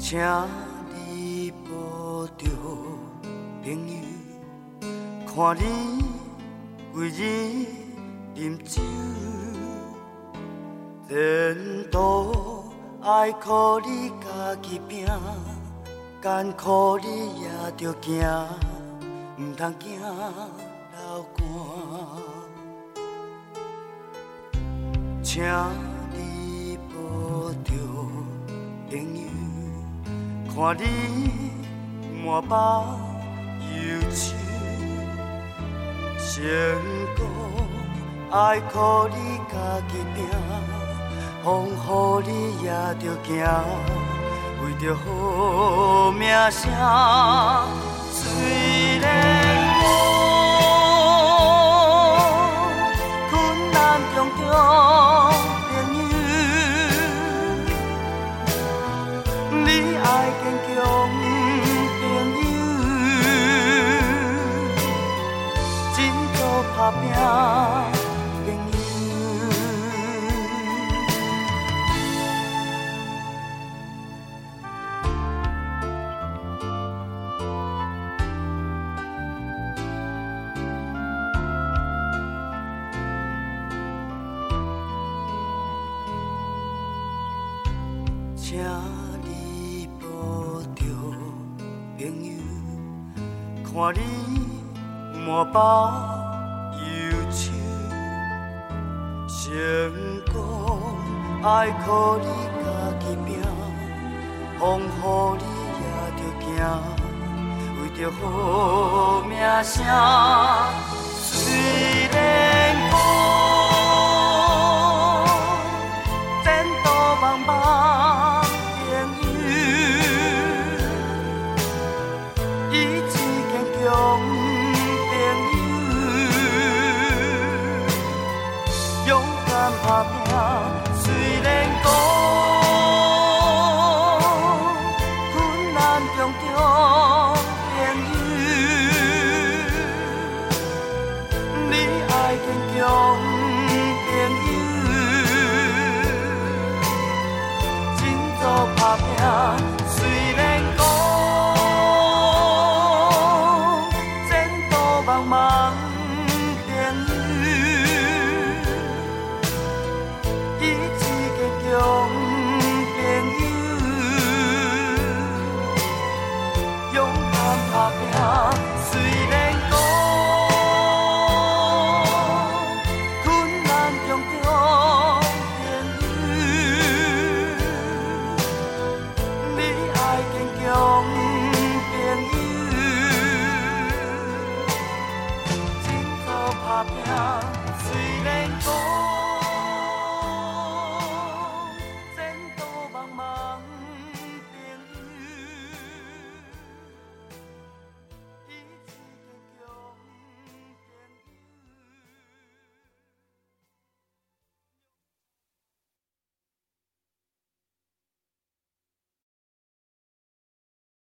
请你保重朋友，看你规日饮酒，前途爱靠你家己拼，艰苦你也着行，唔通惊流汗。请你保重朋友，看你满腹忧愁，成功爱靠你家己拼，风雨你也着行，为着好名声。虽然困难重重朋友，你爱坚强朋友，真做打拼朋友。请你保重朋友，看你满腹忧愁，成功爱靠你家己拼，风雨你也着行，为着好名声。虽然苦，前途茫茫。勇敢打拼。